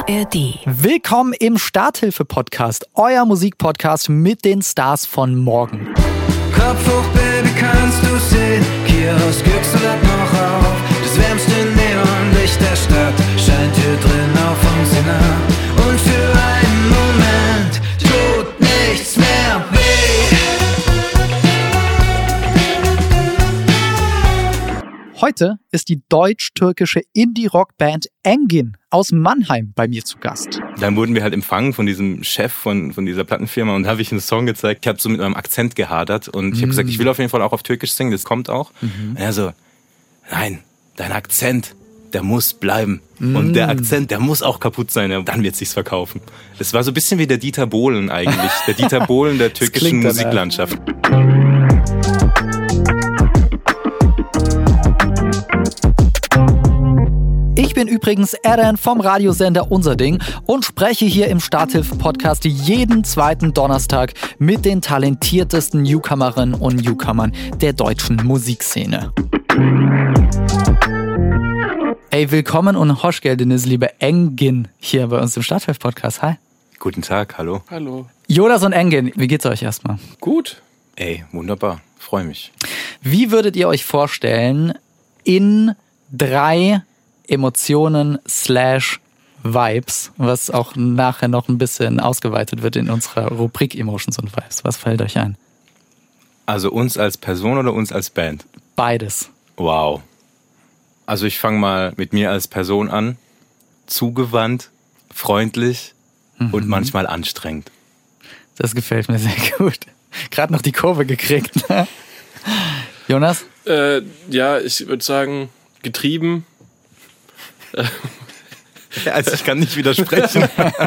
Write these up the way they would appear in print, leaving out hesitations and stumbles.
ARD. Willkommen im Starthilfe-Podcast, euer Musikpodcast mit den Stars von morgen. Kopf hoch, Baby, kannst du sehen? Kiosk Yüksel hat noch auf. Das wärmste Neonlicht der Stadt scheint hier drin auf uns hinab. Und für einen Moment tut nichts mehr weh. Heute ist die deutsch-türkische Indie-Rock-Band Engin aus Mannheim bei mir zu Gast. Dann wurden wir halt empfangen von diesem Chef von dieser Plattenfirma und da habe ich einen Song gezeigt. Ich habe so mit meinem Akzent gehadert und ich habe gesagt, ich will auf jeden Fall auch auf Türkisch singen, das kommt auch. Und er so, nein, dein Akzent, der muss bleiben. Und der Akzent, der muss auch kaputt sein, dann wird sich's verkaufen. Das war so ein bisschen wie der Dieter Bohlen eigentlich, der Dieter Bohlen der türkischen Musiklandschaft. Ich bin übrigens Eren vom Radiosender Unser Ding und spreche hier im Starthilfe-Podcast jeden zweiten Donnerstag mit den talentiertesten Newcomerinnen und Newcomern der deutschen Musikszene. Ey, willkommen und hoş geldiniz, liebe Engin, hier bei uns im Starthilfe-Podcast. Hi. Guten Tag, hallo. Hallo. Jonas und Engin, wie geht's euch erstmal? Gut. Ey, wunderbar, freue mich. Wie würdet ihr euch vorstellen, in 3 Emotionen / Vibes, was auch nachher noch ein bisschen ausgeweitet wird in unserer Rubrik Emotions und Vibes. Was fällt euch ein? Also uns als Person oder uns als Band? Beides. Wow. Also ich fange mal mit mir als Person an. Zugewandt, freundlich und manchmal anstrengend. Das gefällt mir sehr gut. Gerade noch die Kurve gekriegt. Jonas? Ja, ich würde sagen, getrieben. Also ich kann nicht widersprechen.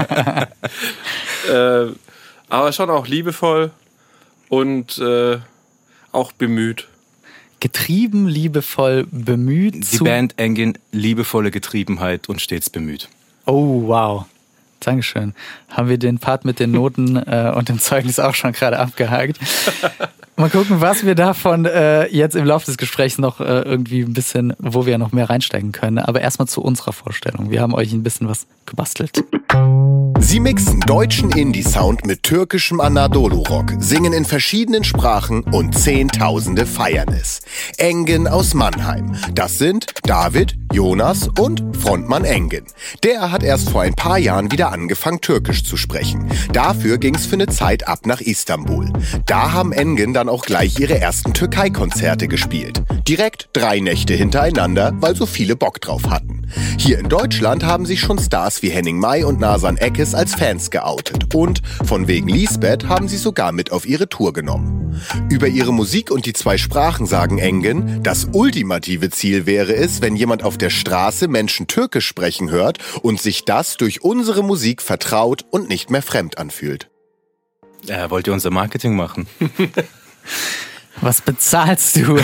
Aber schon auch liebevoll und auch bemüht. Getrieben, liebevoll, bemüht. Die Band Engin, liebevolle Getriebenheit und stets bemüht. Oh, wow. Dankeschön. Haben wir den Part mit den Noten und dem Zeugnis auch schon gerade abgehakt. Mal gucken, was wir davon jetzt im Laufe des Gesprächs noch irgendwie ein bisschen, wo wir noch mehr reinsteigen können. Aber erstmal zu unserer Vorstellung. Wir haben euch ein bisschen was gebastelt. Sie mixen deutschen Indie-Sound mit türkischem Anadolu-Rock, singen in verschiedenen Sprachen und Zehntausende feiern es. Engin aus Mannheim. Das sind David, Jonas und Frontmann Engin. Der hat erst vor ein paar Jahren wieder angefangen, Türkisch zu sprechen. Dafür ging's für eine Zeit ab nach Istanbul. Da haben Engin dann auch gleich ihre ersten Türkei-Konzerte gespielt. Direkt 3 Nächte hintereinander, weil so viele Bock drauf hatten. Hier in Deutschland haben sich schon Stars wie Henning May und Nazan Eckes als Fans geoutet. Und von wegen Lisbeth haben sie sogar mit auf ihre Tour genommen. Über ihre Musik und die 2 Sprachen sagen Engin, das ultimative Ziel wäre es, wenn jemand auf der Straße Menschen Türkisch sprechen hört und sich das durch unsere Musik vertraut und nicht mehr fremd anfühlt. Wollt ihr unser Marketing machen? Was bezahlst du?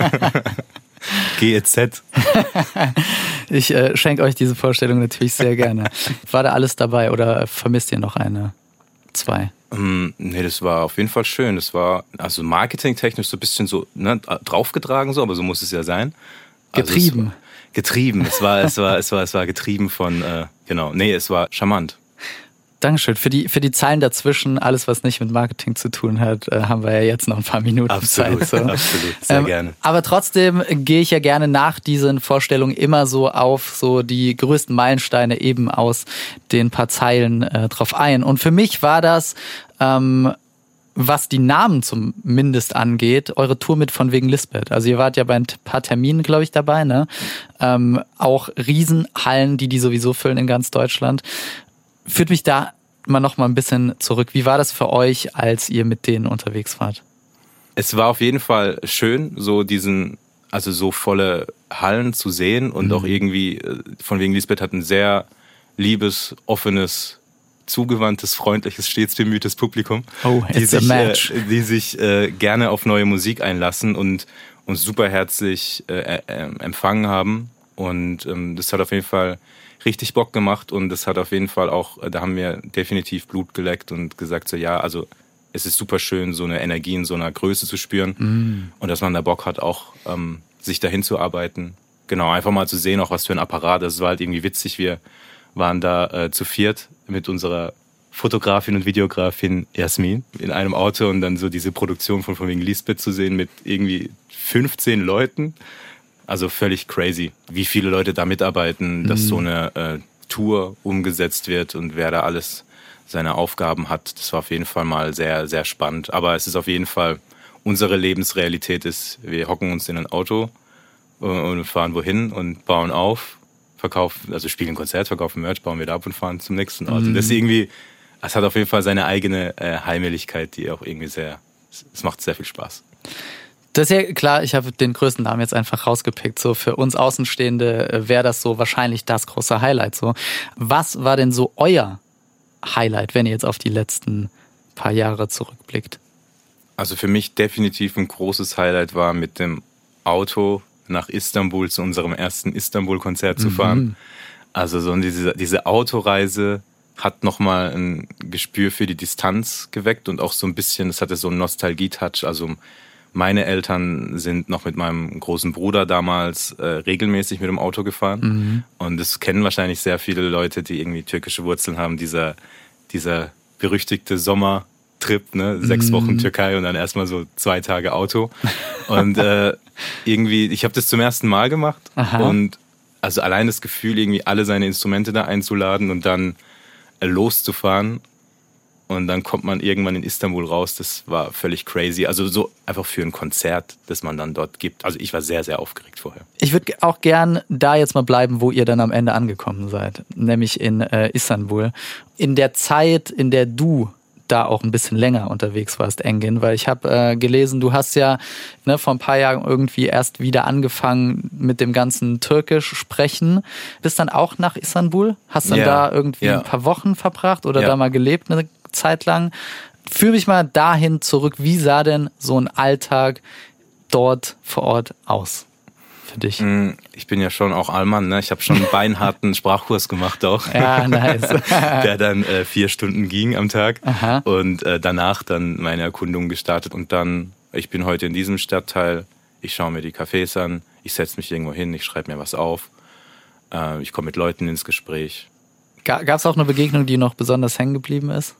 GEZ. Ich schenke euch diese Vorstellung natürlich sehr gerne. War da alles dabei oder vermisst ihr noch eine, 2? Nee, das war auf jeden Fall schön. Das war also marketingtechnisch so ein bisschen so draufgetragen, so, aber so muss es ja sein. Getrieben. Also es war getrieben von, es war charmant. Dankeschön. Für die Zeilen dazwischen, alles was nicht mit Marketing zu tun hat, haben wir ja jetzt noch ein paar Minuten absolut, Zeit. So. Absolut, sehr gerne. Aber trotzdem gehe ich ja gerne nach diesen Vorstellungen immer so auf so die größten Meilensteine eben aus den paar Zeilen drauf ein. Und für mich war das, was die Namen zumindest angeht, eure Tour mit von wegen Lisbeth. Also ihr wart ja bei ein paar Terminen, glaube ich, dabei, ne? Auch Riesenhallen, die sowieso füllen in ganz Deutschland. Führt mich da mal noch mal ein bisschen zurück. Wie war das für euch, als ihr mit denen unterwegs wart? Es war auf jeden Fall schön, so so volle Hallen zu sehen und auch irgendwie, von wegen Lisbeth hat ein sehr liebes, offenes, zugewandtes, freundliches, stets bemühtes Publikum, oh, die sich gerne auf neue Musik einlassen und uns super herzlich empfangen haben. Und das hat auf jeden Fall richtig Bock gemacht und das hat auf jeden Fall auch, da haben wir definitiv Blut geleckt und gesagt so, ja, also es ist super schön, so eine Energie in so einer Größe zu spüren und dass man da Bock hat, auch sich dahin zu arbeiten. Genau, einfach mal zu sehen, auch was für ein Apparat. Das war halt irgendwie witzig. Wir waren da zu viert mit unserer Fotografin und Videografin Jasmin in einem Auto und dann so diese Produktion von wegen Lisbeth zu sehen mit irgendwie 15 Leuten. Also völlig crazy, wie viele Leute da mitarbeiten, dass so eine Tour umgesetzt wird und wer da alles seine Aufgaben hat. Das war auf jeden Fall mal sehr, sehr spannend. Aber es ist auf jeden Fall, unsere Lebensrealität ist, wir hocken uns in ein Auto und fahren wohin und bauen auf, verkaufen, also spielen Konzert, verkaufen Merch, bauen wieder ab und fahren zum nächsten Ort. Und das ist irgendwie, es hat auf jeden Fall seine eigene Heimeligkeit, die auch irgendwie es macht sehr viel Spaß. Das ist ja klar, ich habe den größten Namen jetzt einfach rausgepickt. So für uns Außenstehende wäre das so wahrscheinlich das große Highlight. So, was war denn so euer Highlight, wenn ihr jetzt auf die letzten paar Jahre zurückblickt? Also für mich definitiv ein großes Highlight war, mit dem Auto nach Istanbul zu unserem ersten Istanbul-Konzert zu fahren. Also so diese Autoreise hat nochmal ein Gespür für die Distanz geweckt und auch so ein bisschen, es hatte so einen Nostalgie-Touch. Also meine Eltern sind noch mit meinem großen Bruder damals regelmäßig mit dem Auto gefahren. Und das kennen wahrscheinlich sehr viele Leute, die irgendwie türkische Wurzeln haben. Dieser berüchtigte Sommertrip, ne? 6 Wochen Türkei und dann erstmal so 2 Tage Auto. Und irgendwie, ich habe das zum ersten Mal gemacht. Aha. Und also allein das Gefühl, irgendwie alle seine Instrumente da einzuladen und dann loszufahren. Und dann kommt man irgendwann in Istanbul raus. Das war völlig crazy. Also so einfach für ein Konzert, das man dann dort gibt. Also ich war sehr, sehr aufgeregt vorher. Ich würde auch gern da jetzt mal bleiben, wo ihr dann am Ende angekommen seid. Nämlich in Istanbul. In der Zeit, in der du da auch ein bisschen länger unterwegs warst, Engin. Weil ich habe gelesen, du hast ja vor ein paar Jahren irgendwie erst wieder angefangen mit dem ganzen Türkisch sprechen. Bist dann auch nach Istanbul? Hast dann da irgendwie ein paar Wochen verbracht oder da mal gelebt eine Zeit lang. Führ mich mal dahin zurück. Wie sah denn so ein Alltag dort vor Ort aus für dich? Ich bin ja schon auch Allmann, ne? Ich habe schon einen beinharten Sprachkurs gemacht auch. Ja, nice. Der dann 4 Stunden ging am Tag. Aha. Und danach dann meine Erkundung gestartet. Und dann, ich bin heute in diesem Stadtteil, ich schaue mir die Cafés an, ich setze mich irgendwo hin, ich schreibe mir was auf, ich komme mit Leuten ins Gespräch. Gab es auch eine Begegnung, die noch besonders hängen geblieben ist?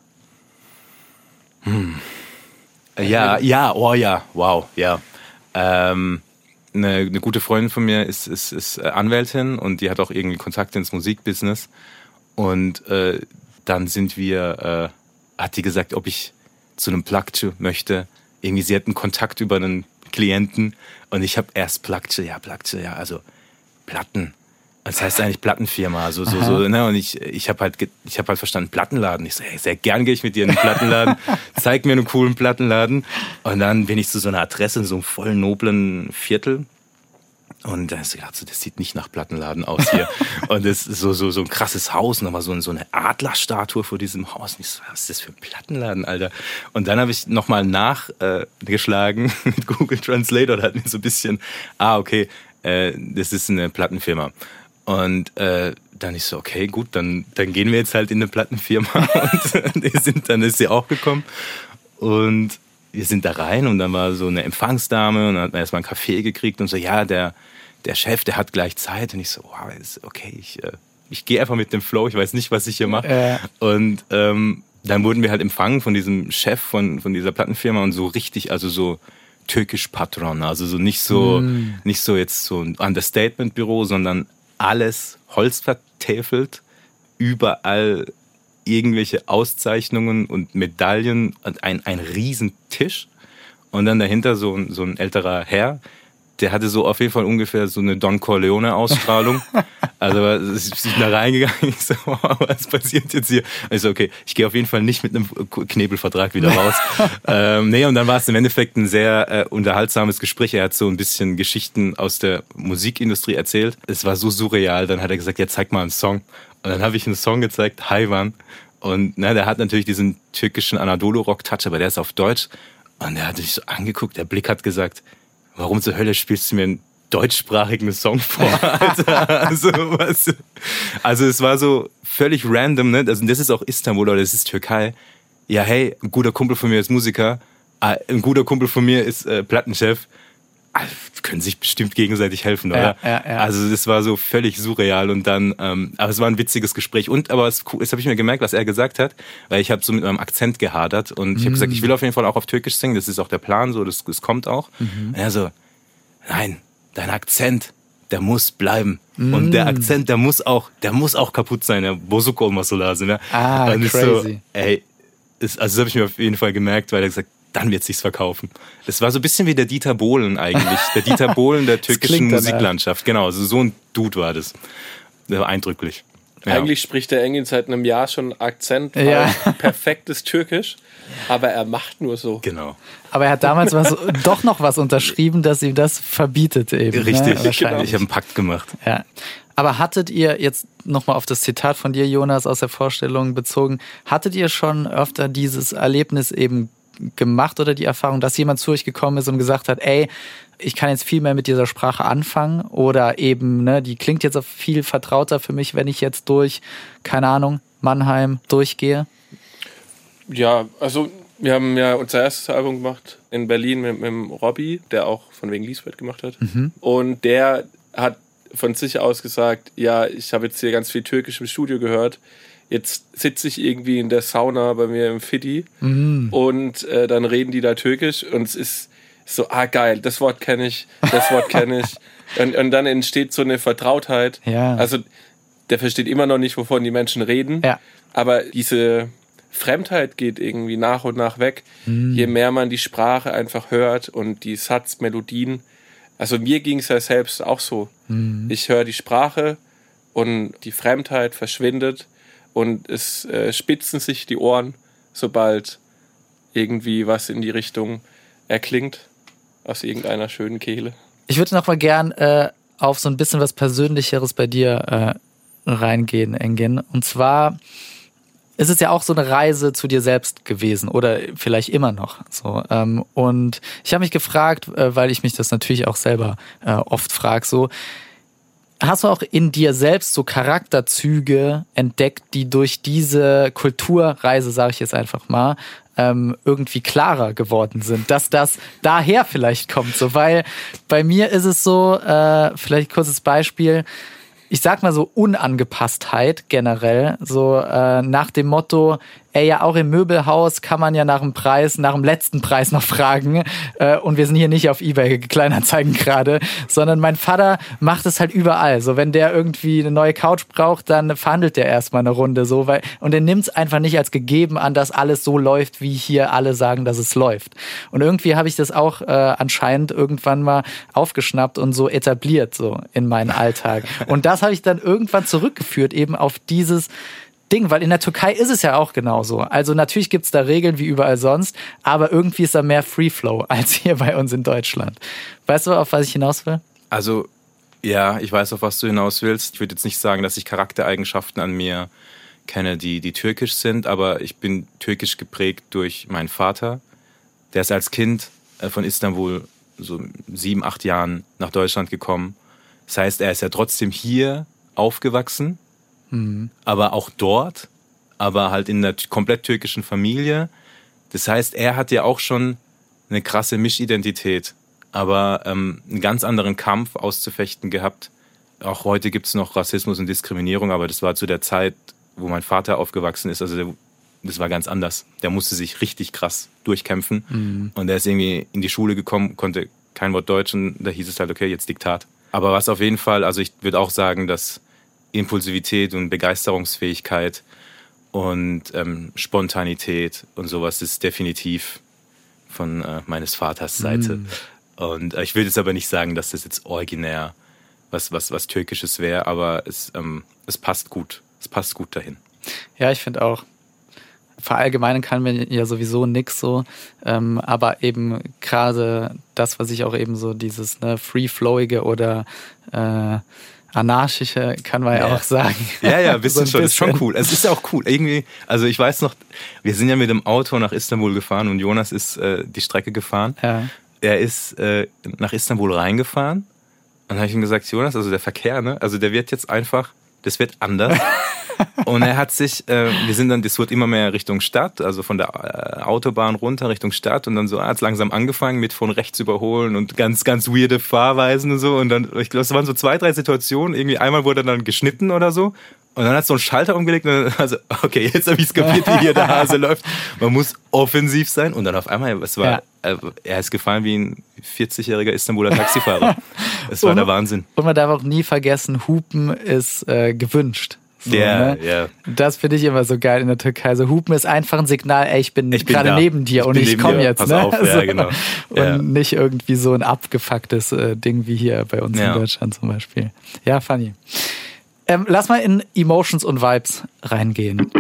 Wow. Eine gute Freundin von mir ist Anwältin und die hat auch irgendwie Kontakte ins Musikbusiness. Und dann hat die gesagt, ob ich zu einem plakçı möchte. Irgendwie, sie hat einen Kontakt über einen Klienten und ich habe erst plakçı, also Platten. Das heißt eigentlich Plattenfirma, so, ne? Und ich habe halt verstanden, Plattenladen. Ich so, hey, sehr gern gehe ich mit dir in den Plattenladen, zeig mir einen coolen Plattenladen. Und dann bin ich zu so einer Adresse in so einem voll noblen Viertel. Und da hast du gedacht, so, das sieht nicht nach Plattenladen aus hier. Und das ist so ein krasses Haus, nochmal so eine Adlerstatue vor diesem Haus. Und ich so, was ist das für ein Plattenladen, Alter? Und dann habe ich nochmal nachgeschlagen mit Google Translator. Da hat mir so ein bisschen, okay, das ist eine Plattenfirma. Und dann ich so, okay, gut, dann gehen wir jetzt halt in eine Plattenfirma. Und dann ist sie auch gekommen. Und wir sind da rein und dann war so eine Empfangsdame und dann hat man erstmal einen Kaffee gekriegt und so, ja, der Chef, der hat gleich Zeit. Und ich so, wow, ist okay, ich gehe einfach mit dem Flow, ich weiß nicht, was ich hier mache. Und dann wurden wir halt empfangen von diesem Chef von dieser Plattenfirma und so richtig, also so türkisch Patron, also so nicht so jetzt so ein Understatement-Büro, sondern alles holzvertäfelt, überall irgendwelche Auszeichnungen und Medaillen und ein Riesentisch und dann dahinter so ein älterer Herr, der hatte so auf jeden Fall ungefähr so eine Don Corleone-Ausstrahlung. Also ich bin da reingegangen, ich so, wow, was passiert jetzt hier? Ich so, okay, ich gehe auf jeden Fall nicht mit einem Knebelvertrag wieder raus. Und dann war es im Endeffekt ein sehr unterhaltsames Gespräch. Er hat so ein bisschen Geschichten aus der Musikindustrie erzählt. Es war so surreal. Dann hat er gesagt, ja, zeig mal einen Song. Und dann habe ich einen Song gezeigt, Hayvan. Und der hat natürlich diesen türkischen Anadolu-Rock-Touch, aber der ist auf Deutsch. Und er hat sich so angeguckt, der Blick hat gesagt, warum zur Hölle spielst du mir einen deutschsprachigen Song vor, Alter? Also es war so völlig random, ne? Also das ist auch Istanbul oder das ist Türkei. Ja, hey, ein guter Kumpel von mir ist Musiker, ein guter Kumpel von mir ist Plattenchef. können sich bestimmt gegenseitig helfen, oder? Ja. Also das war so völlig surreal und dann, aber es war ein witziges Gespräch aber das habe ich mir gemerkt, was er gesagt hat, weil ich habe so mit meinem Akzent gehadert und ich habe gesagt, ich will auf jeden Fall auch auf Türkisch singen, das ist auch der Plan, so das kommt auch. Und er so, nein, dein Akzent, der muss bleiben. Und der Akzent, der muss auch kaputt sein, der Bozuk olması lazım. Ne? Und crazy. So, das habe ich mir auf jeden Fall gemerkt, weil er gesagt, dann wird sich's verkaufen. Das war so ein bisschen wie der Dieter Bohlen eigentlich. Der Dieter Bohlen der türkischen Musiklandschaft. Genau, also so ein Dude war das. Das war eindrücklich. Ja. Eigentlich spricht der Engin seit einem Jahr schon Akzent, perfektes Türkisch, aber er macht nur so. Genau. Aber er hat damals doch noch was unterschrieben, dass ihm das verbietet eben. Richtig, ne? Wahrscheinlich. Ich habe einen Pakt gemacht. Ja. Aber hattet ihr jetzt nochmal auf das Zitat von dir, Jonas, aus der Vorstellung bezogen, hattet ihr schon öfter dieses Erlebnis eben gemacht oder die Erfahrung, dass jemand zu euch gekommen ist und gesagt hat, ey, ich kann jetzt viel mehr mit dieser Sprache anfangen oder eben, ne, die klingt jetzt viel vertrauter für mich, wenn ich jetzt durch, keine Ahnung, Mannheim durchgehe? Ja, also wir haben ja unser erstes Album gemacht in Berlin mit dem Robby, der auch von wegen Liesfeld gemacht hat. Und der hat von sich aus gesagt, ja, ich habe jetzt hier ganz viel Türkisch im Studio gehört. Jetzt sitze ich irgendwie in der Sauna bei mir im Fiddy und dann reden die da Türkisch und es ist so, geil, das Wort kenne ich. Und dann entsteht so eine Vertrautheit. Ja. Also der versteht immer noch nicht, wovon die Menschen reden, aber diese Fremdheit geht irgendwie nach und nach weg, je mehr man die Sprache einfach hört und die Satzmelodien. Also mir ging es ja selbst auch so. Ich höre die Sprache und die Fremdheit verschwindet und es spitzen sich die Ohren, sobald irgendwie was in die Richtung erklingt aus irgendeiner schönen Kehle. Ich würde noch mal gern auf so ein bisschen was Persönlicheres bei dir reingehen, Engin. Und zwar ist es ja auch so eine Reise zu dir selbst gewesen oder vielleicht immer noch so. Und ich habe mich gefragt, weil ich mich das natürlich auch selber oft frage, so, hast du auch in dir selbst so Charakterzüge entdeckt, die durch diese Kulturreise, sage ich jetzt einfach mal, irgendwie klarer geworden sind, dass das daher vielleicht kommt, so, weil bei mir ist es so, vielleicht kurzes Beispiel, ich sag mal so Unangepasstheit generell, so nach dem Motto, ja auch im Möbelhaus kann man ja nach dem letzten Preis noch fragen und wir sind hier nicht auf eBay Kleinanzeigen gerade, sondern mein Vater macht es halt überall, so wenn der irgendwie eine neue Couch braucht, dann verhandelt der erstmal eine Runde so, und er nimmt es einfach nicht als gegeben an, dass alles so läuft, wie hier alle sagen, dass es läuft. Und irgendwie habe ich das auch anscheinend irgendwann mal aufgeschnappt und so etabliert so in meinen Alltag. Und das habe ich dann irgendwann zurückgeführt eben auf dieses Ding, weil in der Türkei ist es ja auch genauso. Also natürlich gibt es da Regeln wie überall sonst, aber irgendwie ist da mehr Free Flow als hier bei uns in Deutschland. Weißt du, auf was ich hinaus will? Also, ja, ich weiß, auf was du hinaus willst. Ich würde jetzt nicht sagen, dass ich Charaktereigenschaften an mir kenne, die türkisch sind, aber ich bin türkisch geprägt durch meinen Vater. Der ist als Kind von Istanbul so 7, 8 Jahren nach Deutschland gekommen. Das heißt, er ist ja trotzdem hier aufgewachsen, aber auch dort, aber halt in einer komplett türkischen Familie. Das heißt, er hat ja auch schon eine krasse Mischidentität, aber einen ganz anderen Kampf auszufechten gehabt. Auch heute gibt es noch Rassismus und Diskriminierung, aber das war zu der Zeit, wo mein Vater aufgewachsen ist, also das war ganz anders. Der musste sich richtig krass durchkämpfen und er ist irgendwie in die Schule gekommen, konnte kein Wort Deutsch und da hieß es halt, okay, jetzt Diktat. Aber was auf jeden Fall, also ich würde auch sagen, dass Impulsivität und Begeisterungsfähigkeit und Spontanität und sowas ist definitiv von meines Vaters Seite. Und ich will jetzt aber nicht sagen, dass das jetzt originär was Türkisches wäre, aber es passt gut. Es passt gut dahin. Ja, ich finde auch. Verallgemeinern kann man ja sowieso nix so, aber eben gerade das, was ich auch eben so dieses free-flowige oder anarchische, kann man ja auch sagen. Ja, ein bisschen so schon. Das ist schon cool. Es ist ja auch cool. Irgendwie, also ich weiß noch, wir sind ja mit dem Auto nach Istanbul gefahren und Jonas ist die Strecke gefahren. Ja. Er ist nach Istanbul reingefahren und dann habe ich ihm gesagt, Jonas, also der Verkehr, ne, also der wird jetzt einfach das wird anders. Und er hat sich, das wurde immer mehr Richtung Stadt, also von der Autobahn runter Richtung Stadt und dann so hat es langsam angefangen mit von rechts überholen und ganz, ganz weirde Fahrweisen und so und dann, ich glaube, es waren so 2, 3 Situationen, irgendwie einmal wurde dann geschnitten oder so und dann hat es so einen Schalter umgelegt und dann, also, okay, jetzt habe ich es kapiert, wie hier der Hase läuft. Man muss offensiv sein und dann auf einmal, er ist gefallen wie ein 40-jähriger Istanbuler Taxifahrer. Das war der Wahnsinn. Und man darf auch nie vergessen, Hupen ist gewünscht. So, ne? Das finde ich immer so geil in der Türkei. So Hupen ist einfach ein Signal, ey, ich bin gerade neben dir und ich komme jetzt. Pass ne? auf, ja, genau. Und nicht irgendwie so ein abgefucktes Ding wie hier bei uns in Deutschland zum Beispiel. Ja, funny. Lass mal in Emotions und Vibes reingehen.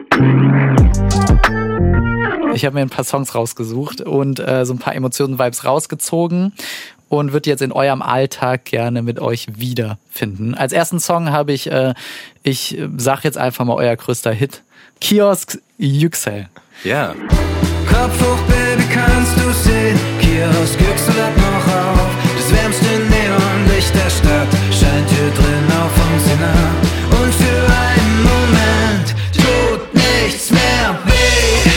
Ich habe mir ein paar Songs rausgesucht und so ein paar Emotionen und Vibes rausgezogen und würde jetzt in eurem Alltag gerne mit euch wiederfinden. Als ersten Song habe ich sag jetzt einfach mal euer größter Hit, Kiosk Yüksel. Ja. Kopf hoch, Baby, kannst du sehen? Kiosk Yüksel hat noch auf. Das wärmste Neonlicht der Stadt scheint hier drin auf uns hinab. Und für einen Moment tut nichts mehr weh.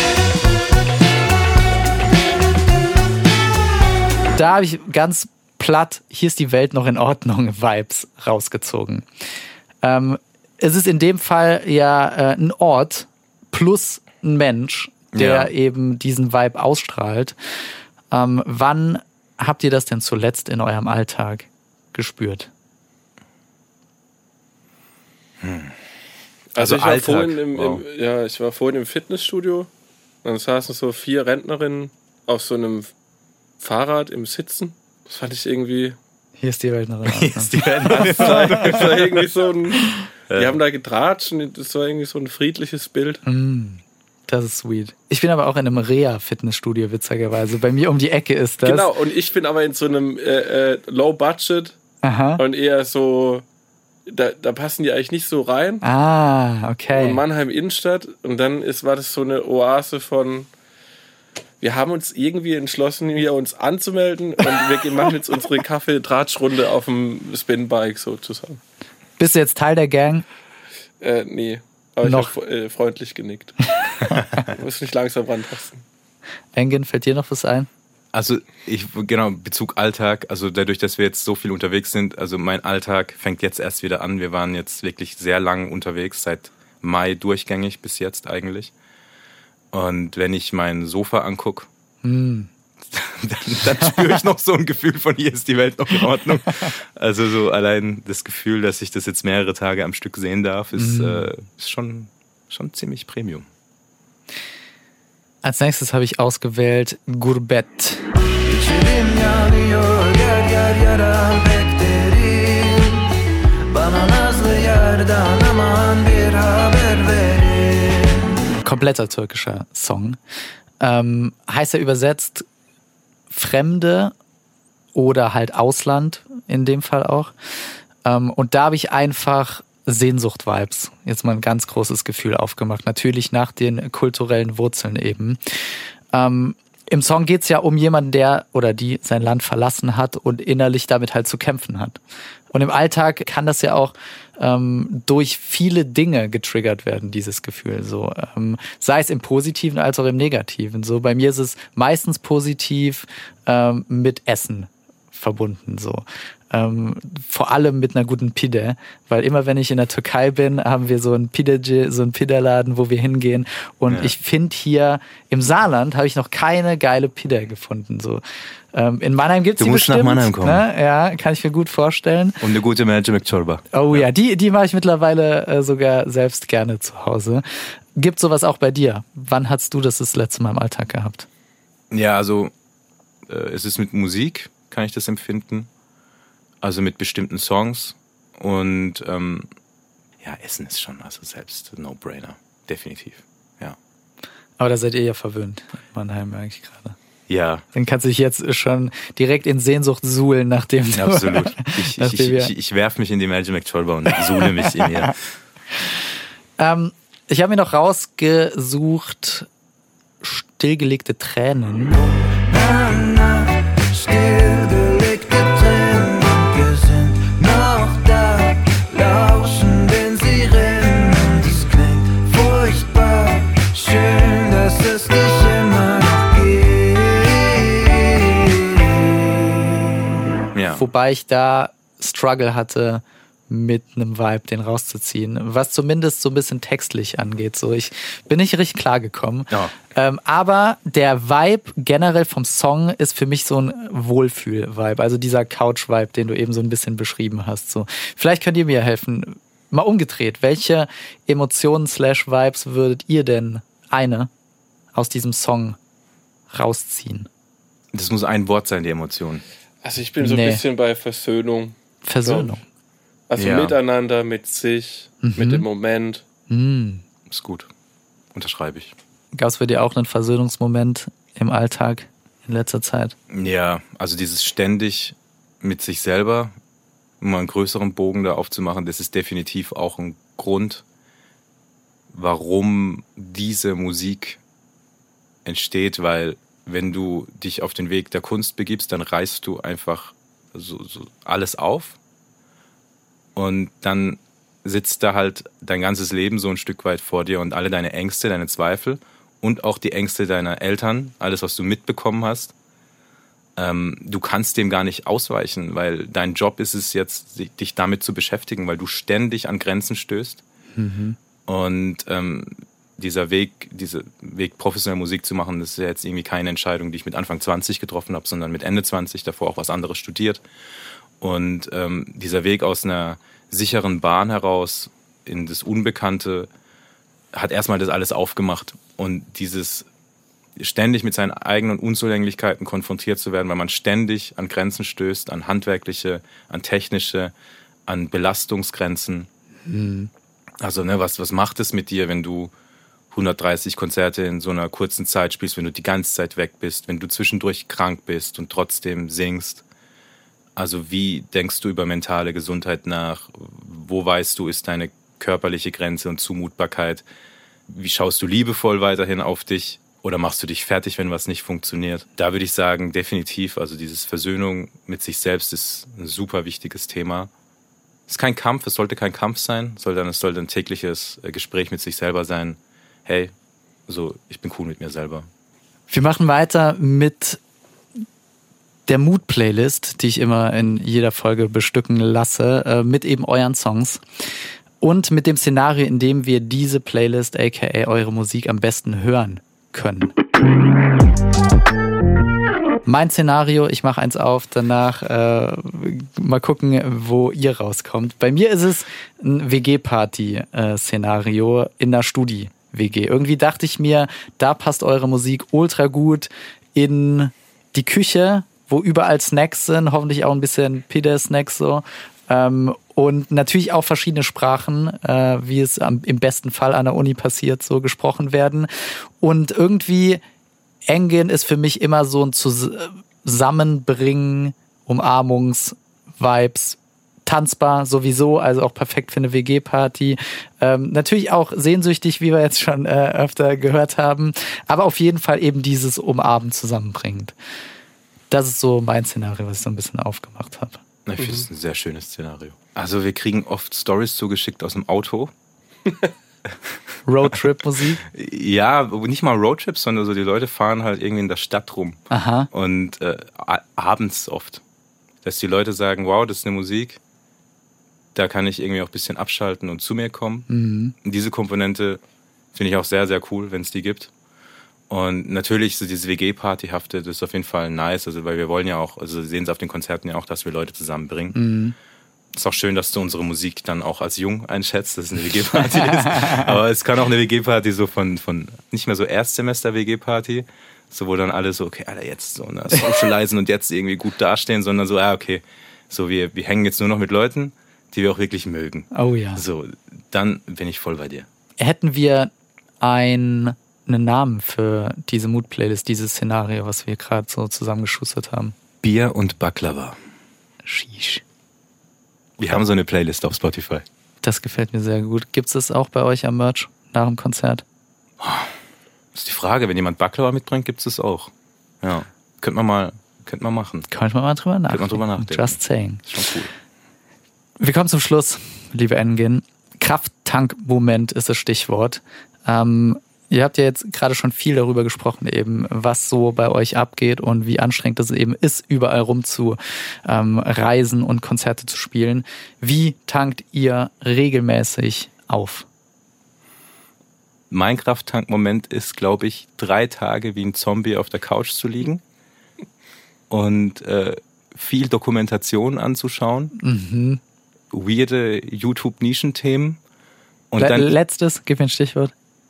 Da habe ich ganz platt, hier ist die Welt noch in Ordnung, Vibes rausgezogen. Es ist in dem Fall ja ein Ort plus ein Mensch, der eben diesen Vibe ausstrahlt. Wann habt ihr das denn zuletzt in eurem Alltag gespürt? Also ich war vorhin im Fitnessstudio. Dann saßen so 4 Rentnerinnen auf so einem Fahrrad im Sitzen. Das fand ich irgendwie... Hier ist die Welt noch in Ordnung. Hier ist die Welt noch in Ordnung. Das war irgendwie so ein... Die haben da getratscht und das war irgendwie so ein friedliches Bild. Das ist sweet. Ich bin aber auch in einem Reha-Fitnessstudio, witzigerweise. Bei mir um die Ecke ist das. Genau, und ich bin aber in so einem Low-Budget und eher so... Da passen die eigentlich nicht so rein. Ah, okay. Und Mannheim Innenstadt. Und dann war das so eine Oase von... Wir haben uns irgendwie entschlossen, hier uns anzumelden und wir machen jetzt unsere Kaffee-Tratschrunde auf dem Spinbike sozusagen. Bist du jetzt Teil der Gang? Nee, aber noch? Ich habe freundlich genickt. Muss mich langsam rantasten. Engin, fällt dir noch was ein? Also Bezug Alltag, also dadurch, dass wir jetzt so viel unterwegs sind, also mein Alltag fängt jetzt erst wieder an. Wir waren jetzt wirklich sehr lang unterwegs, seit Mai durchgängig bis jetzt eigentlich. Und wenn ich mein Sofa angucke, dann spüre ich noch so ein Gefühl von, hier ist die Welt noch in Ordnung. Also so allein das Gefühl, dass ich das jetzt mehrere Tage am Stück sehen darf, ist schon ziemlich Premium. Als nächstes habe ich ausgewählt Gurbet. Kompletter türkischer Song. Heißt er übersetzt Fremde oder halt Ausland in dem Fall auch. Und da habe ich einfach Sehnsucht-Vibes. Jetzt mal ein ganz großes Gefühl aufgemacht. Natürlich nach den kulturellen Wurzeln eben. Im Song geht es ja um jemanden, der oder die sein Land verlassen hat und innerlich damit halt zu kämpfen hat. Und im Alltag kann das ja auch durch viele Dinge getriggert werden, dieses Gefühl. So, sei es im Positiven als auch im Negativen. So, bei mir ist es meistens positiv mit Essen verbunden. So. Vor allem mit einer guten Pide, weil immer wenn ich in der Türkei bin, haben wir so einen Pide-Laden, wo wir hingehen und ich finde hier im Saarland habe ich noch keine geile Pide gefunden. So. In Mannheim gibt's die bestimmt. Du musst nach Mannheim kommen. Ne? Ja, kann ich mir gut vorstellen. Und eine gute Mercimek Çorba. Oh ja, die mache ich mittlerweile sogar selbst gerne zu Hause. Gibt sowas auch bei dir? Wann hast du das letzte Mal im Alltag gehabt? Ja, also es ist mit Musik, kann ich das empfinden. Also mit bestimmten Songs und Essen ist schon also selbst No-Brainer, definitiv, ja. Aber da seid ihr ja verwöhnt in Mannheim eigentlich gerade. Ja. Dann kannst du dich jetzt schon direkt in Sehnsucht suhlen, nachdem du... Absolut. Ich werfe mich in die Mercimek Çorba und suhle mich in ihr. Ich habe mir noch rausgesucht, stillgelegte Tränen. Stillgelegte Tränen, wir sind noch da, lauschen den Sirenen. wobei ich da Struggle hatte, mit einem Vibe den rauszuziehen, was zumindest so ein bisschen textlich angeht. So, ich bin nicht richtig klargekommen. Ja. Aber der Vibe generell vom Song ist für mich so ein Wohlfühl-Vibe, also dieser Couch-Vibe, den du eben so ein bisschen beschrieben hast. So, vielleicht könnt ihr mir helfen. Mal umgedreht, welche Emotionen/Vibes würdet ihr denn aus diesem Song rausziehen? Das muss ein Wort sein, die Emotion. Also ich bin so ein bisschen bei Versöhnung. Versöhnung. Also miteinander, mit sich, mit dem Moment. Ist gut. Unterschreibe ich. Gab es für dir auch einen Versöhnungsmoment im Alltag in letzter Zeit? Ja, also dieses ständig mit sich selber, um mal einen größeren Bogen da aufzumachen, das ist definitiv auch ein Grund, warum diese Musik entsteht, weil wenn du dich auf den Weg der Kunst begibst, dann reißt du einfach so alles auf und dann sitzt da halt dein ganzes Leben so ein Stück weit vor dir und alle deine Ängste, deine Zweifel und auch die Ängste deiner Eltern, alles, was du mitbekommen hast. Du kannst dem gar nicht ausweichen, weil dein Job ist es jetzt, dich damit zu beschäftigen, weil du ständig an Grenzen stößt. Und dieser Weg, professionelle Musik zu machen, das ist ja jetzt irgendwie keine Entscheidung, die ich mit Anfang 20 getroffen habe, sondern mit Ende 20, davor auch was anderes studiert. Und dieser Weg aus einer sicheren Bahn heraus in das Unbekannte hat erstmal das alles aufgemacht. Und dieses ständig mit seinen eigenen Unzulänglichkeiten konfrontiert zu werden, weil man ständig an Grenzen stößt, an handwerkliche, an technische, an Belastungsgrenzen. Also was macht es mit dir, wenn du 130 Konzerte in so einer kurzen Zeit spielst, wenn du die ganze Zeit weg bist, wenn du zwischendurch krank bist und trotzdem singst? Also wie denkst du über mentale Gesundheit nach? Wo weißt du, ist deine körperliche Grenze und Zumutbarkeit? Wie schaust du liebevoll weiterhin auf dich? Oder machst du dich fertig, wenn was nicht funktioniert? Da würde ich sagen, definitiv, also dieses Versöhnung mit sich selbst ist ein super wichtiges Thema. Es ist kein Kampf, es sollte kein Kampf sein, es sollte ein tägliches Gespräch mit sich selber sein. Hey, so, ich bin cool mit mir selber. Wir machen weiter mit der Mood-Playlist, die ich immer in jeder Folge bestücken lasse, mit eben euren Songs. Und mit dem Szenario, in dem wir diese Playlist, aka eure Musik, am besten hören können. Mein Szenario, ich mache eins auf, danach mal gucken, wo ihr rauskommt. Bei mir ist es ein WG-Party-Szenario in der Studi-WG. Irgendwie dachte ich mir, da passt eure Musik ultra gut in die Küche, wo überall Snacks sind, hoffentlich auch ein bisschen Pide-Snacks so. Und natürlich auch verschiedene Sprachen, wie es im besten Fall an der Uni passiert, so gesprochen werden. Und irgendwie Engin ist für mich immer so ein Zusammenbringen, Umarmungs-Vibes, tanzbar sowieso, also auch perfekt für eine WG-Party. Natürlich auch sehnsüchtig, wie wir jetzt schon öfter gehört haben, aber auf jeden Fall eben dieses Umarmen zusammenbringt. Das ist so mein Szenario, was ich so ein bisschen aufgemacht habe. Ich finde es ein sehr schönes Szenario. Also wir kriegen oft Stories zugeschickt aus dem Auto. Roadtrip-Musik? Ja, nicht mal Roadtrips, sondern so die Leute fahren halt irgendwie in der Stadt rum. Aha. Und abends oft. Dass die Leute sagen, wow, das ist eine Musik, da kann ich irgendwie auch ein bisschen abschalten und zu mir kommen. Und diese Komponente finde ich auch sehr, sehr cool, wenn es die gibt. Und natürlich so dieses WG-Partyhafte, das ist auf jeden Fall nice, also weil wir wollen ja auch, also sehen es auf den Konzerten ja auch, dass wir Leute zusammenbringen. Ist auch schön, dass du unsere Musik dann auch als jung einschätzt, dass es eine WG-Party ist. Aber es kann auch eine WG-Party so von nicht mehr so Erstsemester-WG-Party, so wo dann alle so, okay, Alter, jetzt so socialisen und jetzt irgendwie gut dastehen, sondern so, okay, so wir hängen jetzt nur noch mit Leuten, die wir auch wirklich mögen. Oh ja. So, dann bin ich voll bei dir. Hätten wir einen Namen für diese Mood-Playlist, dieses Szenario, was wir gerade so zusammengeschustert haben? Bier und Baklava. Sheesh. Wir haben so eine Playlist auf Spotify. Das gefällt mir sehr gut. Gibt es das auch bei euch am Merch nach dem Konzert? Das ist die Frage. Wenn jemand Baklava mitbringt, gibt es das auch. Ja. Könnte man machen. Könnte man mal drüber nachdenken. Just saying. Ist schon cool. Wir kommen zum Schluss, liebe Engin. Krafttank-Moment ist das Stichwort. Ihr habt ja jetzt gerade schon viel darüber gesprochen, eben, was so bei euch abgeht und wie anstrengend es eben ist, überall rum zu reisen und Konzerte zu spielen. Wie tankt ihr regelmäßig auf? Mein Krafttankmoment ist, glaube ich, 3 Tage wie ein Zombie auf der Couch zu liegen und viel Dokumentation anzuschauen, weirde YouTube-Nischenthemen. Und dann letztes, gib mir ein Stichwort.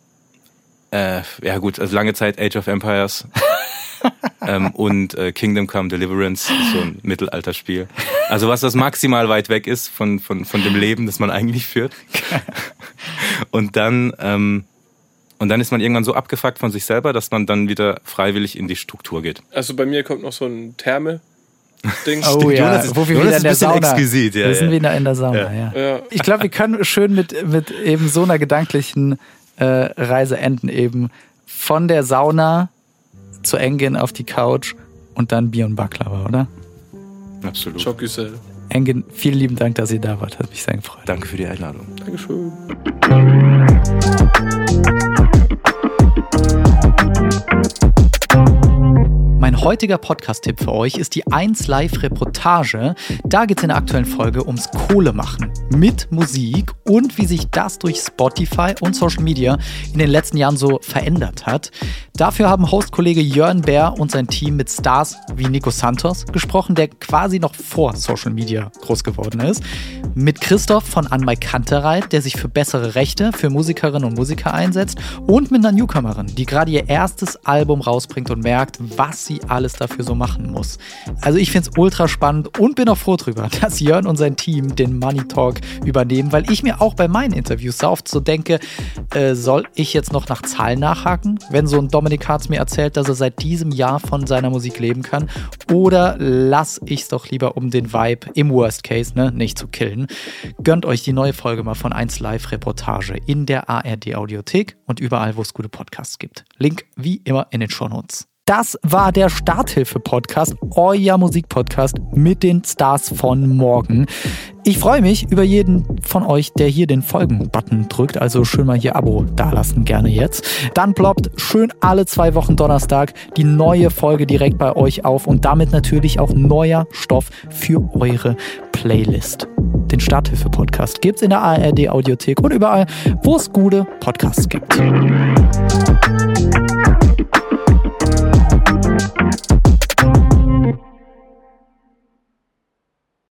Ja gut, also lange Zeit Age of Empires und Kingdom Come Deliverance, so ein Mittelalterspiel. Also was das maximal weit weg ist von dem Leben, das man eigentlich führt. Und dann ist man irgendwann so abgefuckt von sich selber, dass man dann wieder freiwillig in die Struktur geht. Also bei mir kommt noch so ein Therme-Ding. Oh ja, wo wir wieder in der Sauna. Exquisit, ja, wir sind wieder in der Sauna, ja. Ich glaube, wir können schön mit eben so einer gedanklichen Reise enden, eben von der Sauna zu Engin auf die Couch und dann Bier und Baklava, oder? Absolut. Schockgüssel. Engin, vielen lieben Dank, dass ihr da wart. Hat mich sehr gefreut. Danke für die Einladung. Dankeschön. Mein heutiger Podcast-Tipp für euch ist die 1Live-Reportage. Da geht es in der aktuellen Folge ums Kohlemachen mit Musik und wie sich das durch Spotify und Social Media in den letzten Jahren so verändert hat. Dafür haben Hostkollege Jörn Bär und sein Team mit Stars wie Nico Santos gesprochen, der quasi noch vor Social Media groß geworden ist. Mit Christoph von Anmai Kantereit, der sich für bessere Rechte für Musikerinnen und Musiker einsetzt. Und mit einer Newcomerin, die gerade ihr erstes Album rausbringt und merkt, was sie alles dafür so machen muss. Also ich finde es ultra spannend und bin auch froh drüber, dass Jörn und sein Team den Money Talk übernehmen, weil ich mir auch bei meinen Interviews sehr oft so denke, soll ich jetzt noch nach Zahlen nachhaken, wenn so ein Dominik Hartz mir erzählt, dass er seit diesem Jahr von seiner Musik leben kann, oder lass ich es doch lieber, um den Vibe im Worst Case nicht zu killen. Gönnt euch die neue Folge mal von 1Live Reportage in der ARD Audiothek und überall, wo es gute Podcasts gibt. Link wie immer in den Shownotes. Das war der Starthilfe-Podcast, euer Musikpodcast mit den Stars von morgen. Ich freue mich über jeden von euch, der hier den Folgen-Button drückt. Also schön mal hier Abo dalassen, gerne jetzt. Dann ploppt schön alle 2 Wochen Donnerstag die neue Folge direkt bei euch auf und damit natürlich auch neuer Stoff für eure Playlist. Den Starthilfe-Podcast gibt's in der ARD Audiothek und überall, wo es gute Podcasts gibt.